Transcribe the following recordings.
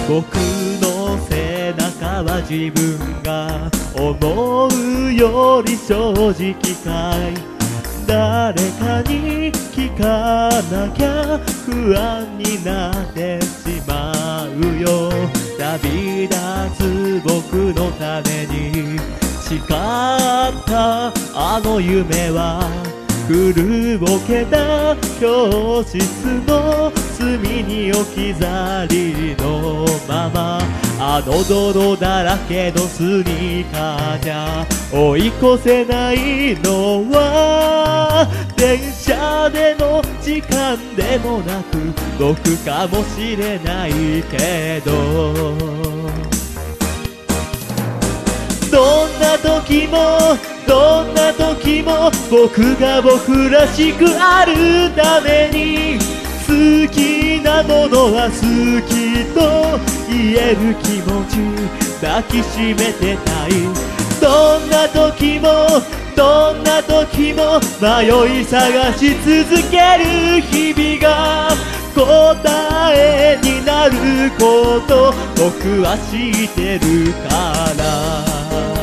僕の背中は自分が思うより正直かい。誰かに聞かなきゃ不安になってしまうよ。旅立つ僕のために誓ったあの夢は古ぼけた教室の隅に置き去りのまま、あの泥だらけのスニーカーじゃ追い越せないのは電車での時間でもなく僕かもしれないけど、どんな時もどんな時も僕が僕らしくあるために好きなものは好きと言える気持ち抱きしめてたい。どんな時もどんな時も迷い探し続ける日々が答えになること僕は知ってるから。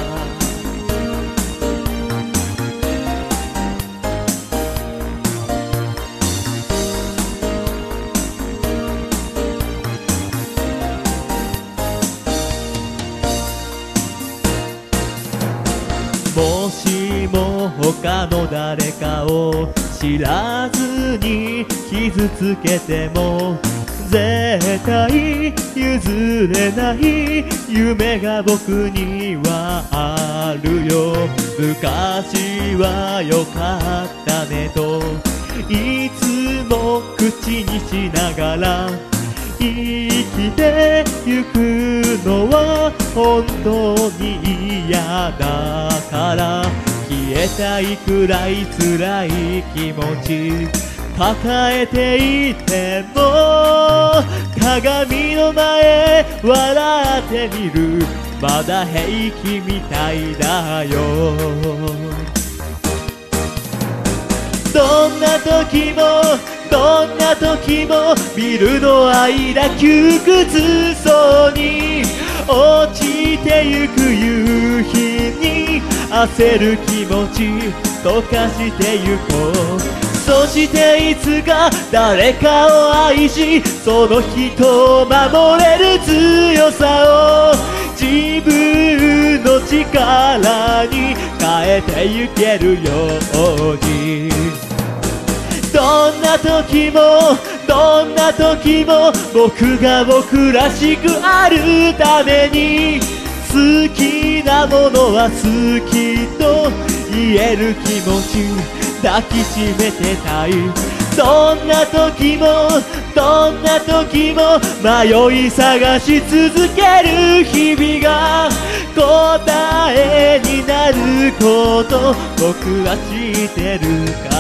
もしも他の誰かを知らずに傷つけても絶対譲れない夢が僕にはあるよ。昔は良かったねといつも口にしながら生きてゆくのは本当に嫌だから、消えたいくらい辛い気持ち抱えていても鏡の前笑ってみるまだ平気みたいだよ。どんな時もどんな時もビルの間窮屈そうに落ちてゆく夕日に焦る気持ち溶かしてゆこう。そしていつか誰かを愛しその人を守れる強さを自分の力に変えてゆけるように。どんな時もどんな時も僕が僕らしくあるために好きなものは好きと言える気持ち抱きしめてたい。どんな時もどんな時も迷い探し続ける日々が答えになること僕は知ってるから。